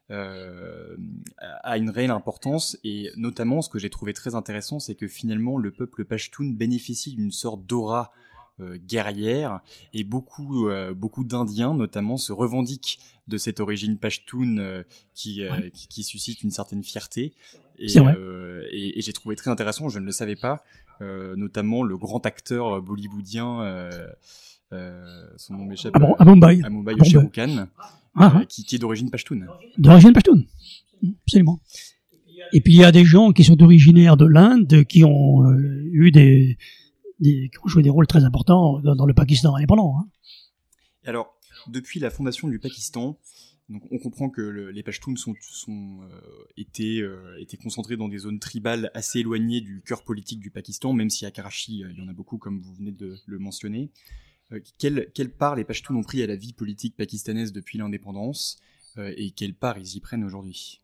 a une réelle importance. Et notamment ce que j'ai trouvé très intéressant, c'est que finalement le peuple Pashtun bénéficie d'une sorte d'aura guerrière, et beaucoup d'Indiens notamment se revendiquent de cette origine Pashtun qui suscite une certaine fierté. Et j'ai trouvé très intéressant, je ne le savais pas, notamment le grand acteur bollywoodien, son nom m'échappe, à Mumbai, Shah Rukh Khan, qui est d'origine Pashtun. D'origine Pashtun, absolument. Et puis il y a des gens qui sont originaires de l'Inde qui ont eu qui ont joué des rôles très importants dans le Pakistan indépendant, hein. Alors, depuis la fondation du Pakistan, donc on comprend que les Pashtuns étaient concentrés dans des zones tribales assez éloignées du cœur politique du Pakistan, même si à Karachi, il y en a beaucoup, comme vous venez de le mentionner. Quelle part les Pashtuns ont pris à la vie politique pakistanaise depuis l'indépendance, et quelle part ils y prennent aujourd'hui?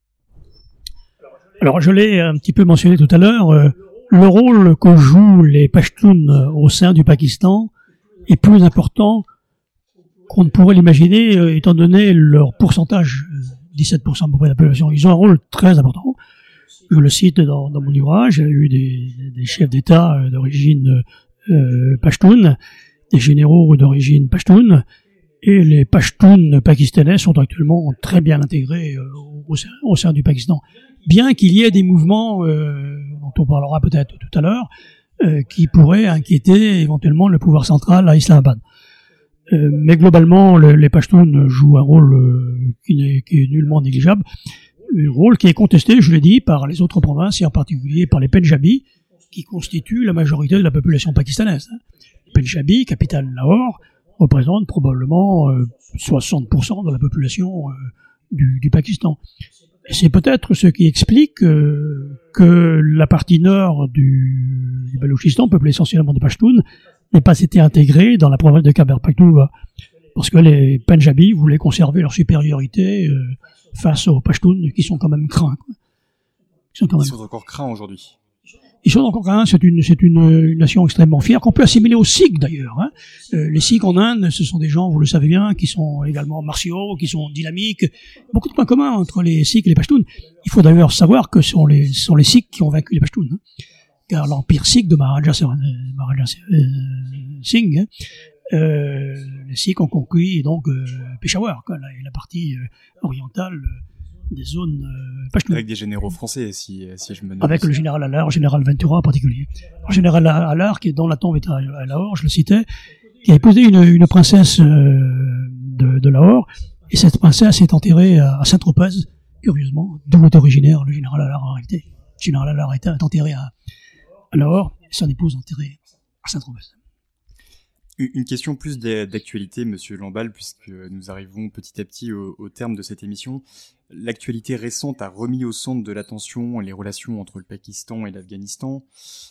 Alors, je l'ai un petit peu mentionné tout à l'heure, le rôle que jouent les Pashtuns au sein du Pakistan est plus important qu'on ne pourrait l'imaginer, étant donné leur pourcentage, 17% à peu près de la population. Ils ont un rôle très important. Je le cite dans mon ouvrage. Il y a eu des chefs d'État d'origine Pashtuns, des généraux d'origine Pashtun, et les Pashtuns pakistanais sont actuellement très bien intégrés au sein du Pakistan. Bien qu'il y ait des mouvements, dont on parlera peut-être tout à l'heure, qui pourraient inquiéter éventuellement le pouvoir central à Islamabad. Mais globalement, les Pashtuns jouent un rôle qui est nullement négligeable, un rôle qui est contesté, je l'ai dit, par les autres provinces et en particulier par les Pendjabis, qui constituent la majorité de la population pakistanaise. Les Pendjabis, capitale Lahore, représentent probablement 60% de la population du Pakistan. Et c'est peut-être ce qui explique que la partie nord du Baloutchistan, peuplée essentiellement de Pashtuns, n'ait pas été intégrée dans la province de Khyber Pakhtunkhwa, parce que les Pendjabis voulaient conserver leur supériorité face aux Pashtuns, qui sont quand même craints. Ils sont encore craints aujourd'hui. Ils sont encore craints, c'est une nation extrêmement fière, qu'on peut assimiler aux Sikhs d'ailleurs. Les Sikhs en Inde, ce sont des gens, vous le savez bien, qui sont également martiaux, qui sont dynamiques. Beaucoup de points communs entre les Sikhs et les Pashtuns. Il faut d'ailleurs savoir que ce sont les Sikhs qui ont vaincu les Pashtuns. Car l'empire sikh de Maharaja Singh, les Sikhs ont conquis donc Peshawar, la partie orientale des zones Pashtuns. Avec des généraux français, si je me nomme. Avec le général Allard, le général Ventura en particulier. Le général Allard, qui est dans la tombe est à Lahore, je le citais, qui a épousé une princesse de Lahore, et cette princesse est enterrée à Saint-Tropez, curieusement, d'où est originaire le général Allard en réalité. Le général Allard est enterré à Lahore, et son épouse enterrée à Saint-Tropez. Une question plus d'actualité, Monsieur Lamballe, puisque nous arrivons petit à petit au terme de cette émission. L'actualité récente a remis au centre de l'attention les relations entre le Pakistan et l'Afghanistan,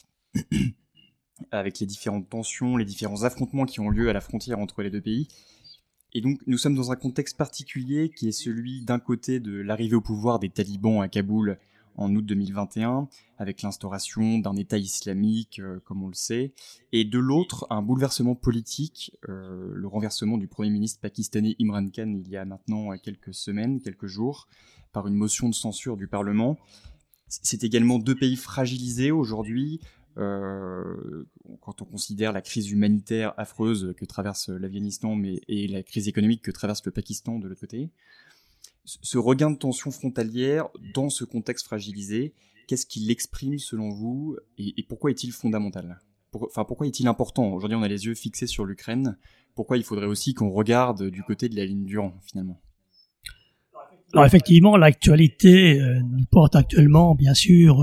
avec les différentes tensions, les différents affrontements qui ont lieu à la frontière entre les deux pays. Et donc, nous sommes dans un contexte particulier qui est celui, d'un côté, de l'arrivée au pouvoir des talibans à Kaboul en août 2021, avec l'instauration d'un État islamique, comme on le sait, et de l'autre, un bouleversement politique, le renversement du Premier ministre pakistanais Imran Khan il y a maintenant quelques semaines, quelques jours, par une motion de censure du Parlement. C'est également deux pays fragilisés aujourd'hui, quand on considère la crise humanitaire affreuse que traverse l'Afghanistan et la crise économique que traverse le Pakistan de l'autre côté. Ce regain de tension frontalière dans ce contexte fragilisé, qu'est-ce qu'il exprime selon vous et pourquoi est-il fondamental ? Pourquoi est-il important ? Aujourd'hui, on a les yeux fixés sur l'Ukraine. Pourquoi il faudrait aussi qu'on regarde du côté de la ligne Durand, finalement ? Alors effectivement, l'actualité nous porte actuellement, bien sûr,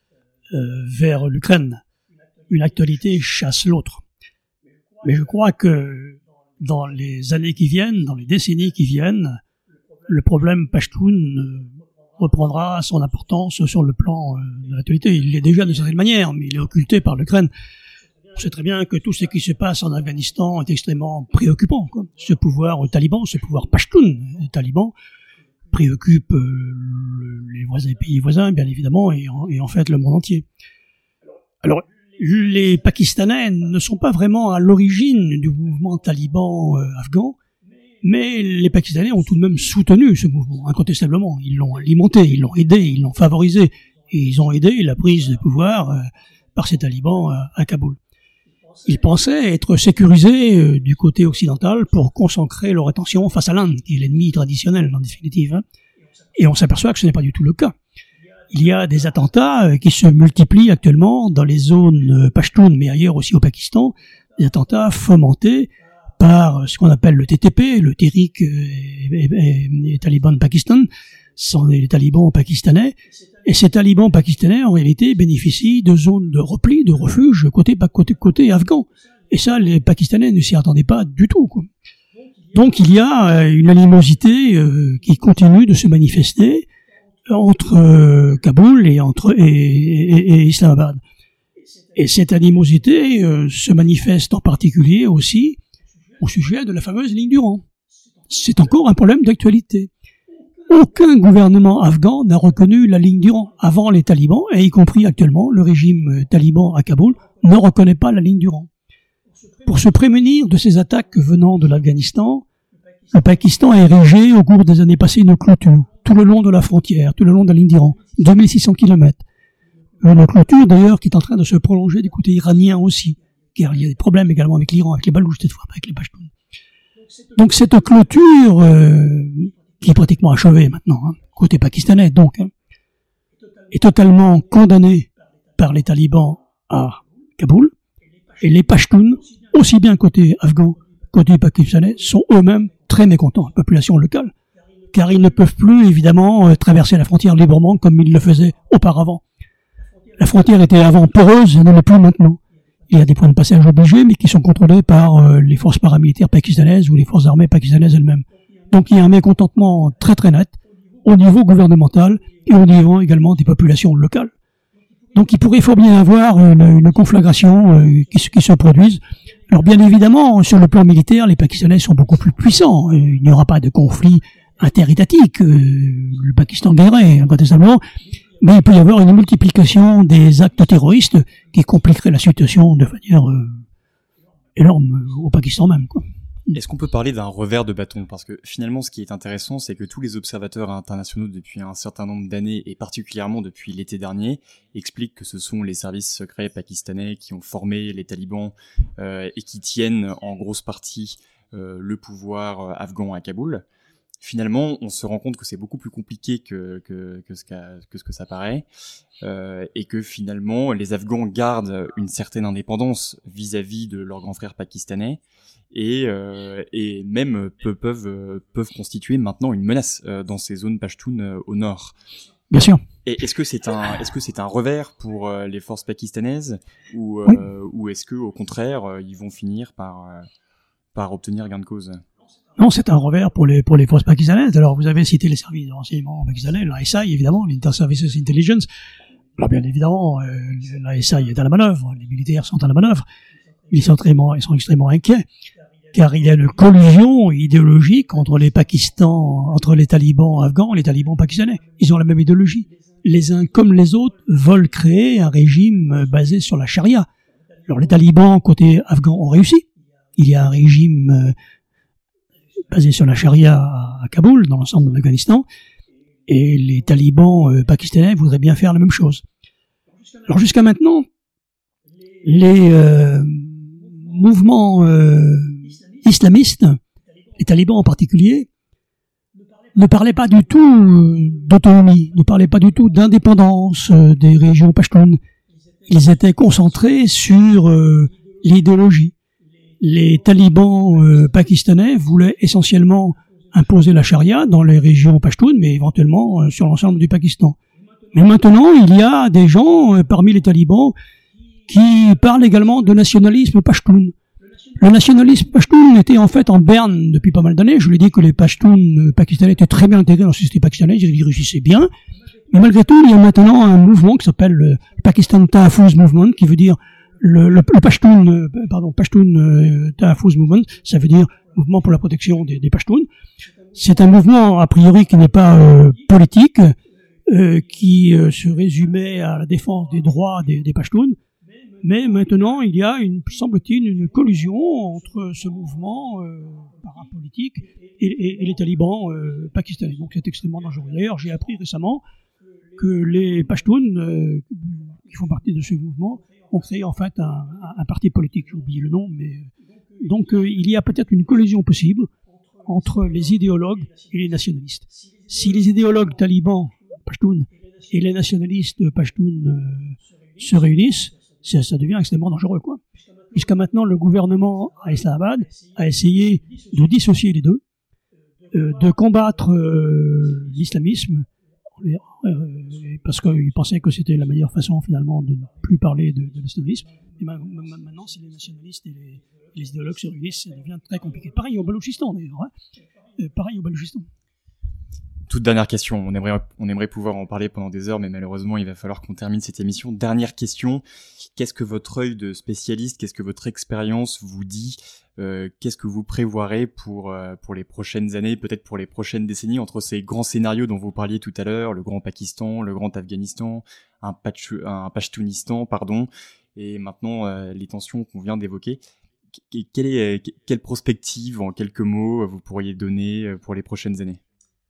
vers l'Ukraine. Une actualité chasse l'autre. Mais je crois que dans les années qui viennent, dans les décennies qui viennent, le problème Pashtun reprendra son importance sur le plan de l'actualité. Il l'est déjà d'une certaine manière, mais il est occulté par l'Ukraine. On sait très bien que tout ce qui se passe en Afghanistan est extrêmement préoccupant. Ce pouvoir taliban, ce pouvoir Pashtun taliban, préoccupe les pays voisins, bien évidemment, et en fait le monde entier. Alors, les Pakistanais ne sont pas vraiment à l'origine du mouvement taliban afghan, mais les Pakistanais ont tout de même soutenu ce mouvement, incontestablement. Ils l'ont alimenté, ils l'ont aidé, ils l'ont favorisé, et ils ont aidé la prise de pouvoir par ces talibans à Kaboul. Ils pensaient être sécurisés du côté occidental pour concentrer leur attention face à l'Inde, qui est l'ennemi traditionnel en définitive. Et on s'aperçoit que ce n'est pas du tout le cas. Il y a des attentats qui se multiplient actuellement dans les zones Pashtun, mais ailleurs aussi au Pakistan, des attentats fomentés par ce qu'on appelle le TTP, le Tehrik et Taliban de Pakistan, ce sont les talibans pakistanais, et ces talibans pakistanais, en réalité, bénéficient de zones de repli, de refuge, côté afghan. Et ça, les Pakistanais ne s'y attendaient pas du tout, quoi. Donc, il y a une animosité qui continue de se manifester entre Kaboul et Islamabad. Et cette animosité se manifeste en particulier aussi au sujet de la fameuse ligne Durand. C'est encore un problème d'actualité. Aucun gouvernement afghan n'a reconnu la ligne Durand avant les talibans, et y compris actuellement, le régime taliban à Kaboul ne reconnaît pas la ligne Durand. Pour se prémunir de ces attaques venant de l'Afghanistan, le Pakistan a érigé au cours des années passées une clôture tout le long de la frontière, tout le long de la ligne Durand, 2600 km. Une clôture d'ailleurs qui est en train de se prolonger du côté iranien aussi, car il y a des problèmes également avec l'Iran, avec les Balouches cette fois, pas avec les Pashtuns. Donc cette clôture, qui est pratiquement achevée maintenant, côté pakistanais, donc, est totalement condamnée par les talibans à Kaboul, et les Pashtuns, aussi bien côté afghan, côté pakistanais, sont eux-mêmes très mécontents, la population locale, car ils ne peuvent plus, évidemment, traverser la frontière librement comme ils le faisaient auparavant. La frontière était avant poreuse, elle ne l'est plus maintenant. Il y a des points de passage obligés, mais qui sont contrôlés par les forces paramilitaires pakistanaises ou les forces armées pakistanaises elles-mêmes. Donc il y a un mécontentement très très net au niveau gouvernemental et au niveau également des populations locales. Donc il pourrait fort bien avoir une conflagration qui se produise. Alors bien évidemment, sur le plan militaire, les Pakistanais sont beaucoup plus puissants. Il n'y aura pas de conflit interétatique. Le Pakistan gagnerait incontestablement. Mais il peut y avoir une multiplication des actes terroristes qui compliquerait la situation de manière énorme au Pakistan même, quoi. Est-ce qu'on peut parler d'un revers de bâton? Parce que finalement, ce qui est intéressant, c'est que tous les observateurs internationaux depuis un certain nombre d'années, et particulièrement depuis l'été dernier, expliquent que ce sont les services secrets pakistanais qui ont formé les talibans et qui tiennent en grosse partie le pouvoir afghan à Kaboul. Finalement, on se rend compte que c'est beaucoup plus compliqué que ce que ça paraît, et que finalement, les Afghans gardent une certaine indépendance vis-à-vis de leurs grands frères pakistanais, et même peuvent constituer maintenant une menace dans ces zones pashtunes au nord. Bien sûr. Et est-ce que c'est un revers pour les forces pakistanaises, ou est-ce que au contraire ils vont finir par obtenir gain de cause? Non, c'est un revers pour les forces pakistanaises. Alors, vous avez cité les services de renseignement pakistanais, l'ISI, évidemment, l'Inter-Services Intelligence. Alors, bien évidemment, l'ISI est à la manœuvre, les militaires sont à la manœuvre. Ils sont extrêmement inquiets, car il y a une collusion idéologique entre les talibans afghans et les talibans pakistanais. Ils ont la même idéologie. Les uns comme les autres veulent créer un régime basé sur la charia. Alors, les talibans, côté afghan, ont réussi. Il y a un régime basé sur la charia à Kaboul, dans l'ensemble de l'Afghanistan, et les talibans pakistanais voudraient bien faire la même chose. Alors jusqu'à maintenant, les mouvements islamistes, les talibans en particulier, ne parlaient pas du tout d'autonomie, ne parlaient pas du tout d'indépendance des régions pashtunes. Ils étaient concentrés sur l'idéologie. Les talibans pakistanais voulaient essentiellement imposer la charia dans les régions pashtunes, mais éventuellement sur l'ensemble du Pakistan. Mais maintenant, il y a des gens parmi les talibans qui parlent également de nationalisme pashtun. Le nationalisme pashtun était en fait en berne depuis pas mal d'années. Je l'ai dit que les pashtuns pakistanais étaient très bien intégrés dans la société pakistanaise, ils réussissaient bien. Mais malgré tout, il y a maintenant un mouvement qui s'appelle le Pakistan Tahfuz Movement, qui veut dire le Pashtun Tahfuz Movement, ça veut dire mouvement pour la protection des Pashtuns. C'est un mouvement, a priori, qui n'est pas politique, qui se résumait à la défense des droits des Pashtuns. Mais maintenant, il y a, semble-t-il, une collusion entre ce mouvement parapolitique et les talibans pakistanais. Donc c'est extrêmement dangereux. D'ailleurs, j'ai appris récemment que les Pashtuns, qui font partie de ce mouvement, ont créé en fait un parti politique, j'ai oublié le nom, mais donc il y a peut-être une collision possible entre les idéologues et les nationalistes. Si les idéologues talibans pashtuns et les nationalistes pashtuns se réunissent, ça devient extrêmement dangereux, quoi. Jusqu'à maintenant, le gouvernement à Islamabad a essayé de dissocier les deux, de combattre l'islamisme, parce qu'ils pensaient que c'était la meilleure façon finalement de ne plus parler de nationalisme. Et maintenant, si les nationalistes et les idéologues se réunissent, ça devient très compliqué. Pareil au Balochistan d'ailleurs. Pareil au Balochistan. Toute dernière question, on aimerait pouvoir en parler pendant des heures, mais malheureusement il va falloir qu'on termine cette émission. Dernière question, qu'est-ce que votre œil de spécialiste, qu'est-ce que votre expérience vous dit, qu'est-ce que vous prévoirez pour les prochaines années, peut-être pour les prochaines décennies, entre ces grands scénarios dont vous parliez tout à l'heure, le grand Pakistan, le grand Afghanistan, un Pashtunistan, et maintenant les tensions qu'on vient d'évoquer. Quelle prospective, en quelques mots, vous pourriez donner pour les prochaines années ?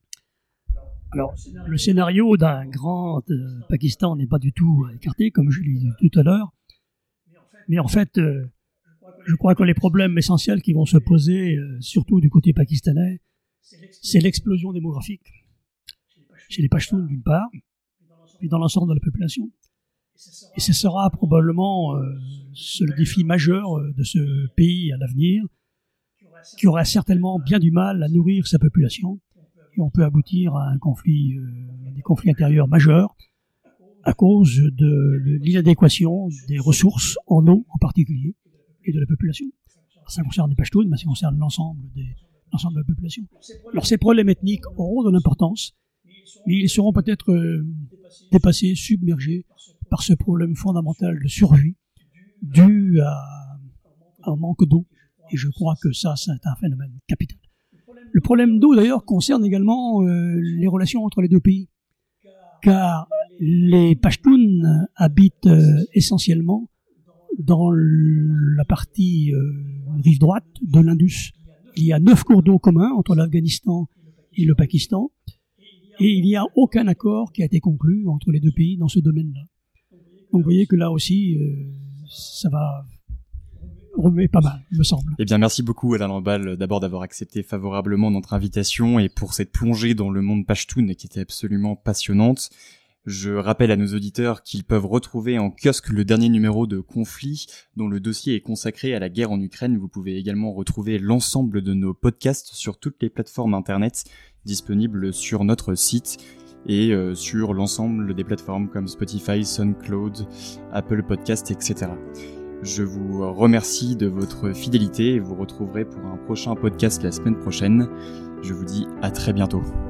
Alors, le scénario d'un grand Pakistan n'est pas du tout écarté, comme je l'ai dit tout à l'heure. Mais en fait, Je crois que les problèmes essentiels qui vont se poser, surtout du côté pakistanais, c'est l'explosion démographique chez les Pashtuns d'une part, puis dans l'ensemble de la population. Et ce sera probablement le défi majeur de ce pays à l'avenir, qui aura certainement bien du mal à nourrir sa population, et on peut aboutir à des conflits intérieurs majeurs à cause de l'inadéquation des ressources en eau en particulier et de la population. Alors, ça concerne les Pashtuns, mais ça concerne l'ensemble de la population. Alors ces problèmes ethniques auront de l'importance, mais ils seront peut-être dépassés, submergés par ce problème fondamental de survie dû à un manque d'eau. Et je crois que ça, c'est un phénomène capital. Le problème d'eau, d'ailleurs, concerne également les relations entre les deux pays. Car les Pashtuns habitent essentiellement dans la partie rive droite de l'Indus. Il y a 9 cours d'eau communs entre l'Afghanistan et le Pakistan, et il n'y a aucun accord qui a été conclu entre les deux pays dans ce domaine-là. Donc vous voyez que là aussi, ça va remuer pas mal, me semble. Eh bien, merci beaucoup Alain Lamballe d'abord d'avoir accepté favorablement notre invitation et pour cette plongée dans le monde Pashtun qui était absolument passionnante. Je rappelle à nos auditeurs qu'ils peuvent retrouver en kiosque le dernier numéro de Conflit, dont le dossier est consacré à la guerre en Ukraine. Vous pouvez également retrouver l'ensemble de nos podcasts sur toutes les plateformes internet disponibles sur notre site et sur l'ensemble des plateformes comme Spotify, SoundCloud, Apple Podcast, etc. Je vous remercie de votre fidélité et vous retrouverez pour un prochain podcast la semaine prochaine. Je vous dis à très bientôt.